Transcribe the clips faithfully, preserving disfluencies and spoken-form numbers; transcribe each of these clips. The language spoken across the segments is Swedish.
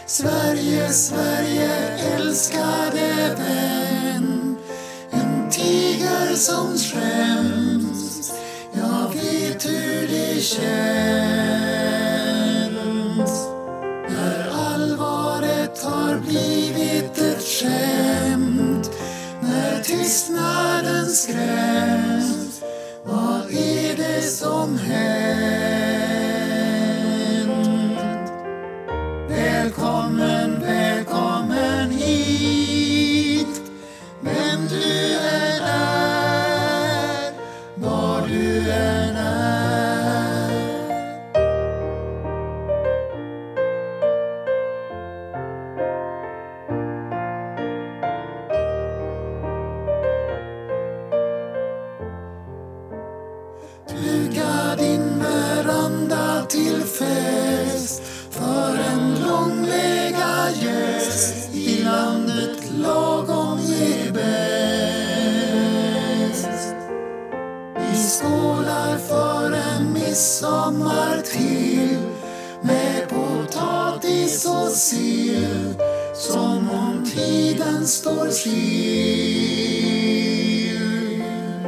Sverige, Sverige, älskade vän, en tiger som skäms, jag vet hur det känns. När allvaret har blivit ett skämt, när tystnaden skräms, vad är det som hänt? Välkommen, välkommen hit, vem du än är, var du än är. Duka din veranda till fest för en långväga gäst. I landet lagom är bäst. Vi skålar för en midsommar till, med potatis och sill, som om tiden står still.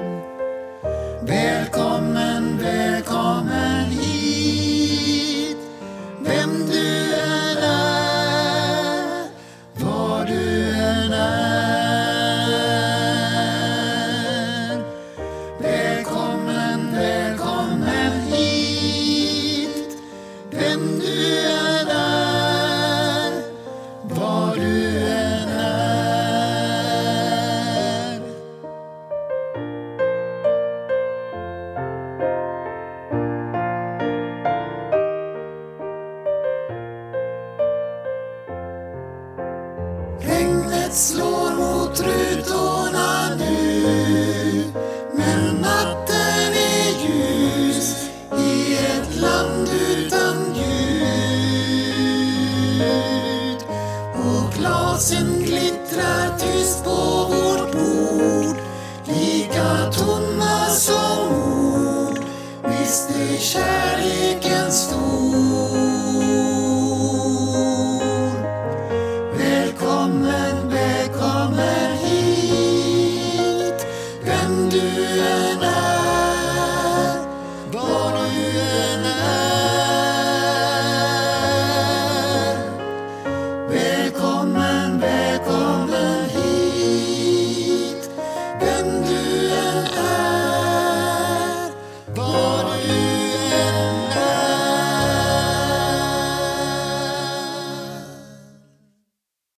Välkommen, välkommen hit, vem du än är, var du än är. Välkommen, välkommen hit, vem du än är, var du än är. Regnet slår mot rutorna nu, men natten är ljus i ett land utan ljud. Och glasen glittrar tyst på vårt bord, lika tomma som ord. Visst är kärleken stor.